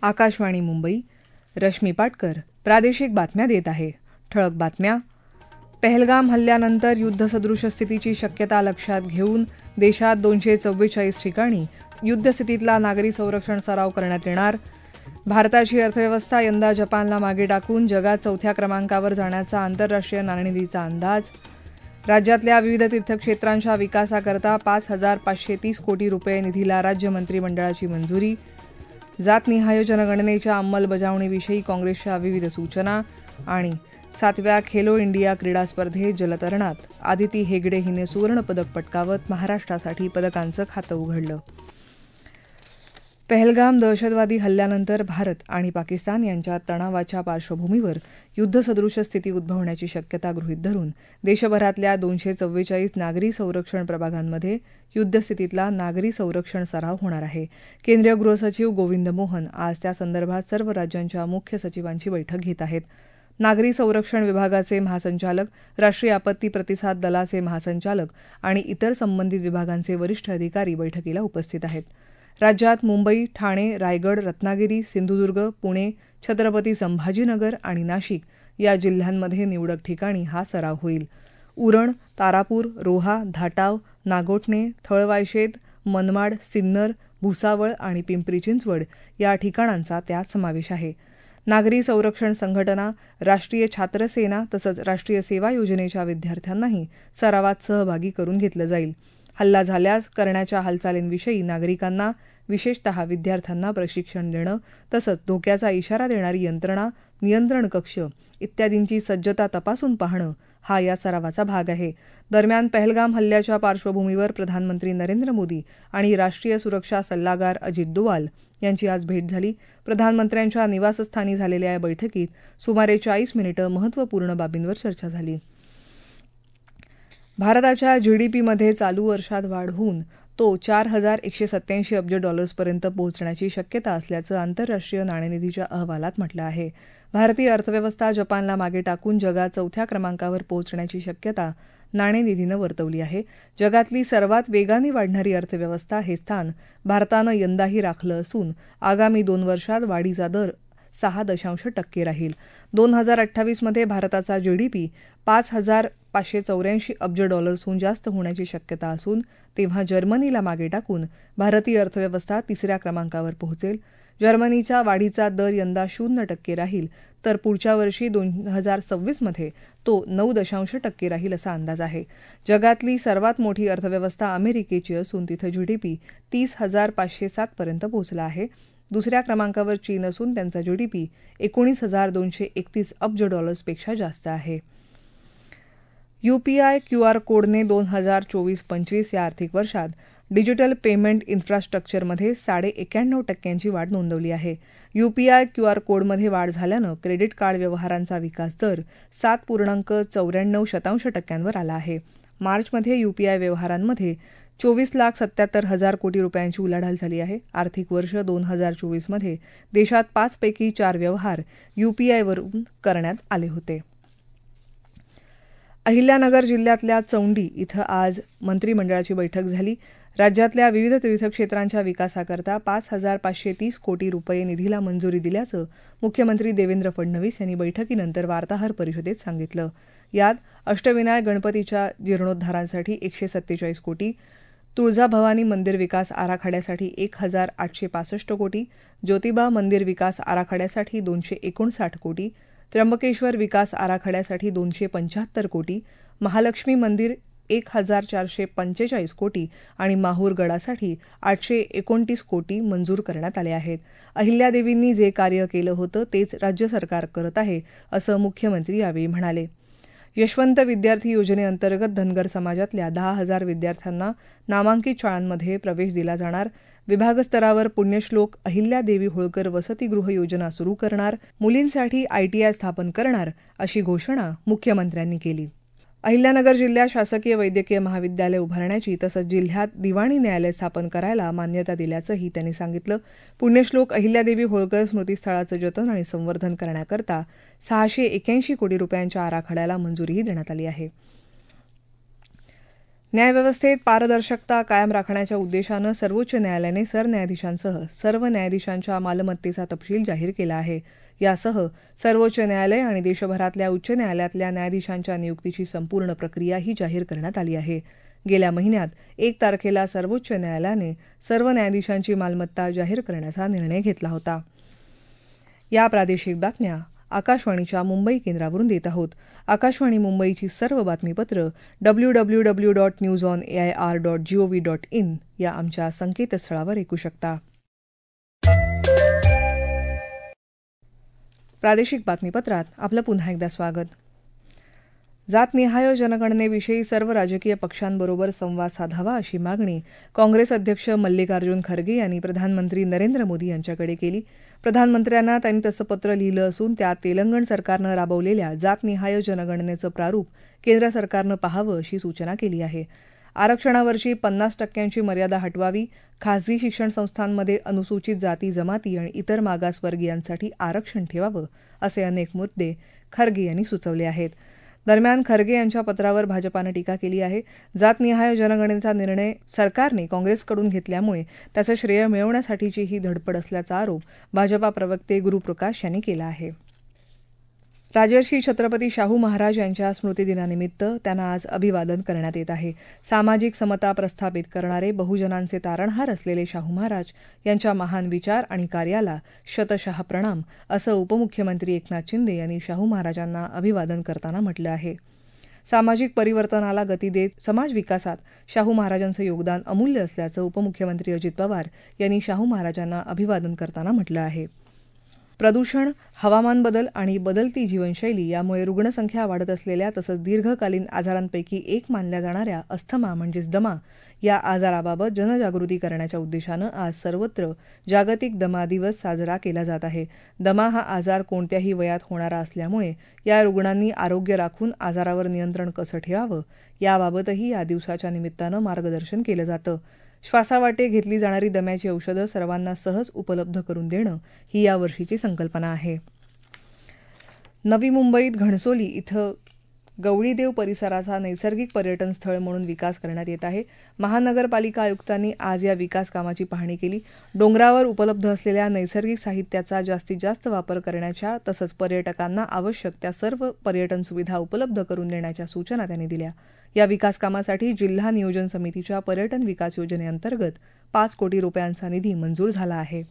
आकाशवाणी मुंबई. रश्मी पाटकर प्रादेशिक बातम्या देत आहे. ठळक बातम्या. पहलगाम हल्ल्यानंतर युद्धसदृश स्थितीची शक्यता लक्षात घेऊन देशात 244 ठिकाणी युद्धस्थितीतला नागरी संरक्षण सराव करण्यात येणार. भारताची अर्थव्यवस्था यंदा जपानला मागे टाकून जगात 4थ्या क्रमांकावर जाण्याचा आंतरराष्ट्रीय नाणेनिधीचा अंदाज. राज्यातल्या विविध तीर्थक्षेत्रांच्या विकासाकरता 5,530 कोटी रुपये निधीला राज्य मंत्रिमंडळाची मंजुरी. जातनिहाय जनगणनेच्या अंमलबजावणीविषयी काँग्रेसच्या विविध सूचना. आणि 7व्या खेलो इंडिया क्रीडा स्पर्धेत जलतरणात आदिती हेगडे हिने सुवर्णपदक पटकावत महाराष्ट्रासाठी पदकांचं खातं उघडलं. पहलगाम दहशतवादी हल्ल्यानंतर भारत आणि पाकिस्तान यांच्यात तणावाच्या पार्श्वभूमीवर युद्धसदृश स्थिती उद्भवण्याची शक्यता गृहीत धरून देशभरातल्या 244 नागरी संरक्षण प्रभागांमध्ये युद्धस्थितीतला नागरी संरक्षण सराव होणार आहे. केंद्रीय गृहसचिव गोविंद मोहन आज त्यासंदर्भात सर्व राज्यांच्या मुख्य सचिवांची बैठक घेत आहेत. नागरी संरक्षण विभागाचे महासंचालक, राष्ट्रीय आपत्ती प्रतिसाद दलाचे महासंचालक आणि इतर संबंधित विभागांचे वरिष्ठ अधिकारी बैठकीला उपस्थित आहेत. राज्यात मुंबई, ठाणे, रायगड, रत्नागिरी, सिंधुदुर्ग, पुणे, छत्रपती संभाजीनगर आणि नाशिक या जिल्ह्यांमध्ये निवडक ठिकाणी हा सराव होईल. उरण, तारापूर, रोहा, धाटाव, नागोठणे, थळवायशेत, मनमाड, सिन्नर, भुसावळ आणि पिंपरी चिंचवड या ठिकाणांचा त्यात समावेश आहे. नागरी संरक्षण संघटना, राष्ट्रीय छात्र सेना तसंच राष्ट्रीय सेवा योजनेच्या विद्यार्थ्यांनाही सरावात सहभागी करून घेतलं जाईल. हल्ला झाल्यास करण्याच्या हालचालींविषयी नागरिकांना, विशेषतः विद्यार्थ्यांना प्रशिक्षण देणं तसंच धोक्याचा इशारा देणारी यंत्रणा, नियंत्रण कक्ष इत्यादींची सज्जता तपासून पाहणं हा या सरावाचा भाग आहे. दरम्यान पहलगाम हल्ल्याच्या पार्श्वभूमीवर प्रधानमंत्री नरेंद्र मोदी आणि राष्ट्रीय सुरक्षा सल्लागार अजित डोवाल यांची आज भेट झाली. प्रधानमंत्र्यांच्या निवासस्थानी झालेल्या या बैठकीत सुमारे 40 मिनिटं महत्त्वपूर्ण बाबींवर चर्चा झाली. भारताच्या जीडीपीमध्ये चालू वर्षात वाढ होऊन तो $4,187 अब्ज पर्यंत पोहोचण्याची शक्यता असल्याचं आंतरराष्ट्रीय नाणेनिधीच्या अहवालात म्हटलं आहे. भारतीय अर्थव्यवस्था जपानला मागे टाकून जगात 4थ्या क्रमांकावर पोहोचण्याची शक्यता नाणेनिधीनं वर्तवली आहे. जगातली सर्वात वेगाने वाढणारी अर्थव्यवस्था हे स्थान भारतानं यंदाही राखलं असून आगामी 2 वर्षात वाढीचा दर 6.0% राहील. 2028 मध्ये भारताचा जीडीपी $5,584 अब्ज जास्त होण्याची शक्यता असून तेव्हा जर्मनीला मागे टाकून भारतीय अर्थव्यवस्था 3ऱ्या क्रमांकावर पोहोचेल. जर्मनीचा वाढीचा दर यंदा 0% राहील तर पुढच्या वर्षी 2026 मध्ये तो 9% राहील असा अंदाज आहे. जगातली सर्वात मोठी अर्थव्यवस्था अमेरिकेची असून तिथं जीडीपी 30,507 पर्यंत पोहोचला आहे. 2ऱ्या क्रमांकावर चीन असून त्यांचा जीडीपी $19,231 अब्ज पेक्षा जास्त आहे. यूपीआय क्यूआर कोडने 2024-25 या आर्थिक वर्षात डिजिटल पेमेंट इन्फ्रास्ट्रक्चरमध्ये 91% वाढ नोंदवली आहे. यूपीआय क्यूआर कोडमध्ये वाढ झाल्यानं क्रेडिट कार्ड व्यवहारांचा विकास दर 7.94% आला आहे. मार्चमध्ये यूपीआय व्यवहारांमध्ये 24,77,000 कोटी रुपयांची उलाढाल झाली आहे. आर्थिक वर्ष 2024 मध्ये देशात 5 पैकी 4 व्यवहार यूपीआयवरून करण्यात आले होते. अहिल्यानगर जिल्ह्यातल्या चौंडी इथं आज मंत्रिमंडळाची बैठक झाली. राज्यातल्या विविध तीर्थक्षेत्रांच्या विकासाकरता 5,530 कोटी रुपये निधीला मंजुरी दिल्याचं मुख्यमंत्री देवेंद्र फडणवीस यांनी बैठकीनंतर वार्ताहर परिषदेत सांगितलं. यात अष्टविनायक गणपतीच्या जीर्णोद्धारांसाठी 147 कोटी, तुळजाभवानी मंदिर विकास आराखड्यासाठी 1,865 कोटी, ज्योतिबा मंदिर विकास आराखड्यासाठी 259 कोटी, त्र्यंबकेश्वर विकास आराखड्यासाठी 275 कोटी, महालक्ष्मी मंदिर 1,445 कोटी आणि माहूर गडासाठी 829 कोटी मंजूर करण्यात आले आहेत. अहिल्यादेवींनी जे कार्य केलं होतं तेच राज्य सरकार करत आहे असं मुख्यमंत्री यावेळी म्हणाले. यशवंत विद्यार्थी योजनेअंतर्गत धनगर समाजातल्या 10,000 विद्यार्थ्यांना नामांकित शाळांमध्ये प्रवेश दिला जाणार. विभागस्तरावर पुण्यश्लोक अहिल्यादेवी होळकर वसतिगृह योजना सुरू करणार. मुलींसाठी आयटीआय स्थापन करणार अशी घोषणा मुख्यमंत्र्यांनी केली. अहिल्यानगर जिल्ह्यात शासकीय वैद्यकीय महाविद्यालय उभारण्याची तसंच जिल्ह्यात दिवाणी न्यायालय स्थापन करायला मान्यता दिल्याचंही त्यांनी सांगितलं. पुण्यश्लोक अहिल्यादेवी होळकर स्मृतीस्थळाचं जतन आणि संवर्धन करण्याकरता 681 कोटी रुपयांच्या आराखड्याला मंजुरीही देण्यात आली आहे. न्यायव्यवस्थेत पारदर्शकता कायम राखण्याच्या उद्देशानं सर्वोच्च न्यायालयाने सरन्यायाधीशांसह सर्व न्यायाधीशांच्या मालमत्तेचा तपशील जाहीर केला आहे. यासह सर्वोच्च न्यायालय आणि देशभरातल्या उच्च न्यायालयातल्या न्यायाधीशांच्या नियुक्तीची संपूर्ण प्रक्रियाही जाहीर करण्यात आली आहे. गेल्या महिन्यात 1 तारखेला सर्वोच्च न्यायालयाने सर्व न्यायाधीशांची मालमत्ता जाहीर करण्याचा निर्णय घेतला होता. या प्रादेशिक बातम्या आकाशवाणीच्या मुंबई केंद्रावरून देत आहोत. आकाशवाणी मुंबईची सर्व बातमीपत्र www.newsonair.gov.in या आमच्या संकेतस्थळावर ऐकू शकता. प्रादेशिक बातमीपत्रात आपलं पुन्हा एकदा स्वागत. जातनिहाय जनगणनेविषयी सर्व राजकीय पक्षांबरोबर संवाद साधावा अशी मागणी काँग्रेस अध्यक्ष मल्लिकार्जुन खरगे यांनी प्रधानमंत्री नरेंद्र मोदी यांच्याकडे केली. प्रधानमंत्र्यांना त्यांनी तसं पत्र लिहिलं असून त्यात तेलंगण सरकारनं राबवलेल्या जातनिहाय जनगणनेचं प्रारूप केंद्र सरकारनं पाहावं अशी सूचना केली आहे. आरक्षणावरची 50% मर्यादा हटवावी, खासगी शिक्षण संस्थांमध्ये अनुसूचित जाती जमाती आणि इतर मागासवर्गीयांसाठी आरक्षण ठेवावं असे अनेक मुद्दे खरगे यांनी सुचवले आहेत. दरम्यान खरगे यांच्या पत्रावर भाजपानं टीका केली आहे. जातनिहाय जनगणनेचा निर्णय सरकारने काँग्रेसकडून घेतल्यामुळे त्याचं श्रेय मिळवण्यासाठीची ही धडपड असल्याचा आरोप भाजपा प्रवक्ते गुरुप्रकाश यांनी केला आहे. राजर्षी छत्रपती शाहू महाराज यांच्या स्मृतिदिनानिमित्त त्यांना आज अभिवादन करण्यात येत आहे. सामाजिक समता प्रस्थापित करणारे बहुजनांचे तारणहार असलेले शाहू महाराज यांच्या महान विचार आणि कार्याला शतशः प्रणाम असं उपमुख्यमंत्री एकनाथ शिंदे यांनी शाहू महाराजांना अभिवादन करताना म्हटलं आहे. सामाजिक परिवर्तनाला गती देत समाज विकासात शाहू महाराजांचं योगदान अमूल्य असल्याचं उपमुख्यमंत्री अजित पवार यांनी शाहू महाराजांना अभिवादन करताना म्हटलं आहे. प्रदूषण, हवामान बदल आणि बदलती जीवनशैली यामुळे रुग्णसंख्या वाढत असलेल्या तसंच दीर्घकालीन आजारांपैकी एक मानल्या जाणाऱ्या अस्थमा म्हणजेच दमा या आजाराबाबत जनजागृती करण्याच्या उद्देशानं आज सर्वत्र जागतिक दमा दिवस साजरा केला जात आहे. दमा हा आजार कोणत्याही वयात होणारा असल्यामुळे या रुग्णांनी आरोग्य राखून आजारावर नियंत्रण कसं ठेवावं याबाबतही या दिवसाच्या निमित्तानं मार्गदर्शन केलं जातं. श्वासावाटे घेतली जाणारी दम्याची औषधं सर्वांना सहज उपलब्ध करून देणं ही यावर्षीची संकल्पना आहे. नवी मुंबईत घणसोली इथं गवळीदेव परिसराचा नैसर्गिक पर्यटन स्थळ म्हणून विकास करण्यात येत आहे. महानगरपालिका आयुक्तांनी आज या विकास कामाची पाहणी केली. डोंगरावर उपलब्ध असलेल्या नैसर्गिक साहित्याचा जास्तीत जास्त वापर करण्याच्या तसंच पर्यटकांना आवश्यक त्या सर्व पर्यटन सुविधा उपलब्ध करून देण्याच्या सूचना त्यांनी दिल्या. या विकास कामासाठी जिल्हा नियोजन समितीच्या पर्यटन विकास योजनेअंतर्गत 5 कोटी रुपयांचा निधी मंजूर झाला आहे.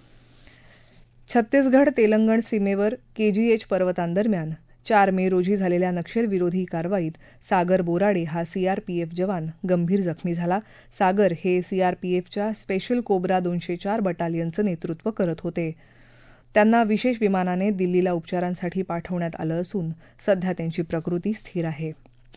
छत्तीसगड तेलंगण सीमेवर KGH पर्वतांदरम्यान 4 मे रोजी झालेल्या नक्षलविरोधी कारवाईत सागर बोराडे हा CRPF जवान गंभीर जखमी झाला. सागर हे CRPFच्या स्पेशल कोब्रा 204 बटालियनचं नेतृत्व करत होते. त्यांना विशेष विमानाने दिल्लीला उपचारांसाठी पाठवण्यात आलं असून सध्या त्यांची प्रकृती स्थिर आहे.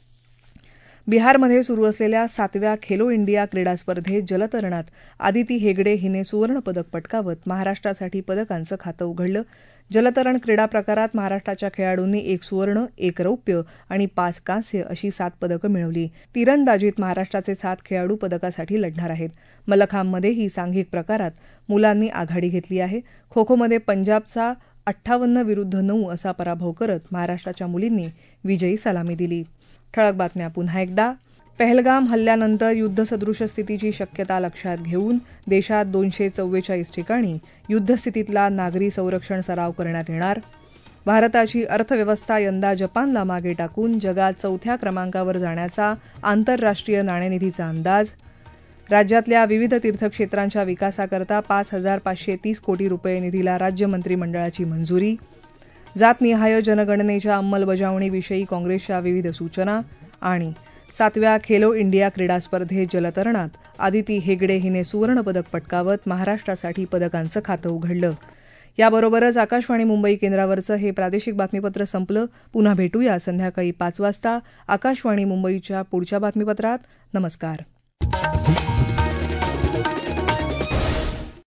बिहारमध्ये सुरू असलेल्या 7व्या खेलो इंडिया क्रीडा स्पर्धेत जलतरणात आदिती हेगडे हिने सुवर्णपदक पटकावत महाराष्ट्रासाठी पदकांचं खातं उघडलं. जलतरण क्रीडा प्रकारात महाराष्ट्राच्या खेळाडूंनी 1 सुवर्ण, 1 रौप्य आणि 5 कांस्य अशी 7 पदकं मिळवली. तिरंदाजीत महाराष्ट्राचे 7 खेळाडू पदकासाठी लढणार आहेत. मल्लखांबमध्येही सांघिक प्रकारात मुलांनी आघाडी घेतली आहे. खो-खोमध्ये पंजाबचा 58-9 असा पराभव करत महाराष्ट्राच्या मुलींनी विजयी सलामी दिली. ठळक बातम्या पुन्हा एकदा. पहलगाम हल्ल्यानंतर युद्धसदृश स्थितीची शक्यता लक्षात घेऊन देशात 244 ठिकाणी युद्धस्थितीतला नागरी संरक्षण सराव करण्यात येणार. भारताची अर्थव्यवस्था यंदा जपानला मागे टाकून जगात 4थ्या क्रमांकावर जाण्याचा आंतरराष्ट्रीय नाणेनिधीचा अंदाज. राज्यातल्या विविध तीर्थक्षेत्रांच्या विकासाकरता 5,530 कोटी रुपये निधीला राज्य मंत्रिमंडळाची मंजुरी. जातनिहाय जनगणनेच्या अंमलबजावणीविषयी काँग्रेसच्या विविध सूचना. आणि 7व्या खेलो इंडिया क्रीडा स्पर्धेत जलतरणात आदिती हेगडे हिने सुवर्णपदक पटकावत महाराष्ट्रासाठी पदकांचं खातं उघडलं. याबरोबरच आकाशवाणी मुंबई केंद्रावरचं हे प्रादेशिक बातमीपत्र संपलं. पुन्हा भेटूया संध्याकाळी 5 वाजता आकाशवाणी मुंबईच्या पुढच्या बातमीपत्रात. नमस्कार.